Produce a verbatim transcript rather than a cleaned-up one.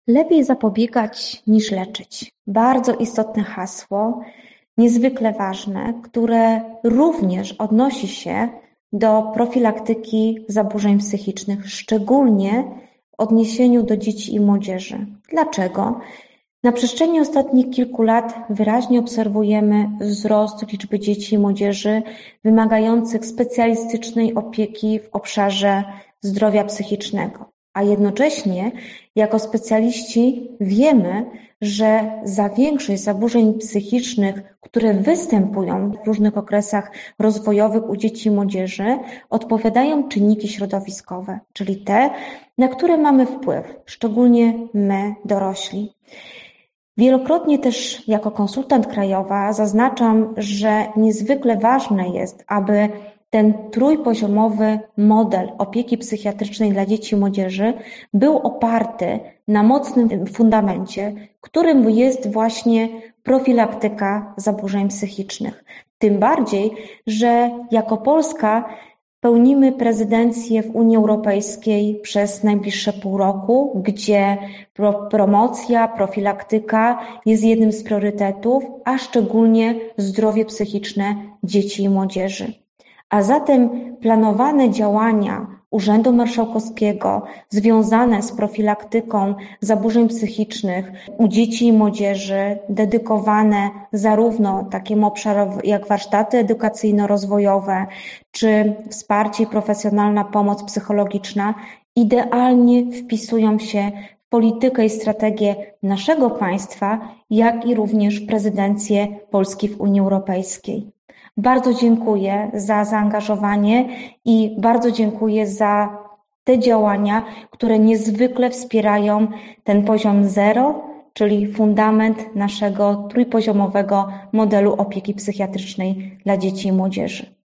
Lepiej zapobiegać niż leczyć. Bardzo istotne hasło, niezwykle ważne, które również odnosi się do profilaktyki zaburzeń psychicznych, szczególnie w odniesieniu do dzieci i młodzieży. Dlaczego? Na przestrzeni ostatnich kilku lat wyraźnie obserwujemy wzrost liczby dzieci i młodzieży wymagających specjalistycznej opieki w obszarze zdrowia psychicznego. A jednocześnie jako specjaliści wiemy, że za większość zaburzeń psychicznych, które występują w różnych okresach rozwojowych u dzieci i młodzieży, odpowiadają czynniki środowiskowe, czyli te, na które mamy wpływ, szczególnie my, dorośli. Wielokrotnie też jako konsultant krajowa zaznaczam, że niezwykle ważne jest, aby ten trójpoziomowy model opieki psychiatrycznej dla dzieci i młodzieży był oparty na mocnym fundamencie, którym jest właśnie profilaktyka zaburzeń psychicznych. Tym bardziej, że jako Polska pełnimy prezydencję w Unii Europejskiej przez najbliższe pół roku, gdzie promocja, profilaktyka jest jednym z priorytetów, a szczególnie zdrowie psychiczne dzieci i młodzieży. A zatem planowane działania Urzędu Marszałkowskiego związane z profilaktyką zaburzeń psychicznych u dzieci i młodzieży, dedykowane zarówno takim obszarom jak warsztaty edukacyjno-rozwojowe, czy wsparcie i profesjonalna pomoc psychologiczna, idealnie wpisują się w politykę i strategię naszego państwa, jak i również prezydencję Polski w Unii Europejskiej. Bardzo dziękuję za zaangażowanie i bardzo dziękuję za te działania, które niezwykle wspierają ten poziom zero, czyli fundament naszego trójpoziomowego modelu opieki psychiatrycznej dla dzieci i młodzieży.